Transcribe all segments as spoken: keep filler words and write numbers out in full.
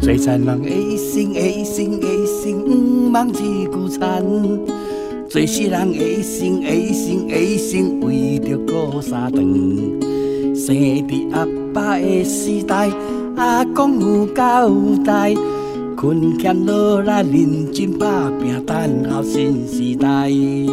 最残人的一生，一生，一生，毋茫一句残。最世人的一生，一生，一生，为着顾三顿。生伫阿爸的时代，阿公有交代，困欠落来认真打拼，等候新时代。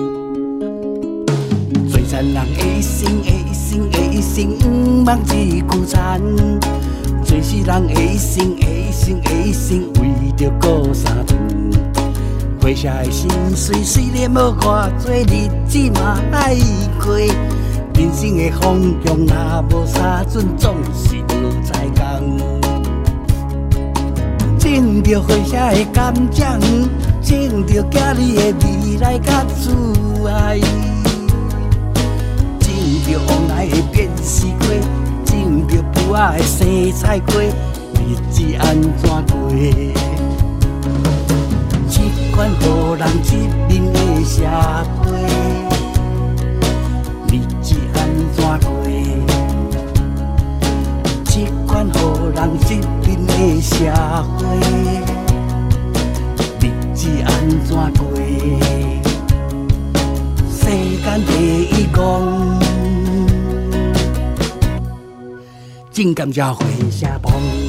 最残人的一生，一生，一生，毋茫一句残。最世人的一生，一生，一生，为着顾三顿。过社的心碎，虽然无偌多日子嘛爱过。人生的方向若无三准，总是无彩工。种着花社的甘蔗园，种着囝儿的未来甲自爱。种着往来的变死过，种着不爱的生菜花，日子安怎过？这款予人一面的社会，日子安怎过？这款予人一面的社会，日子安怎过？世间第一讲，真感谢花社帮。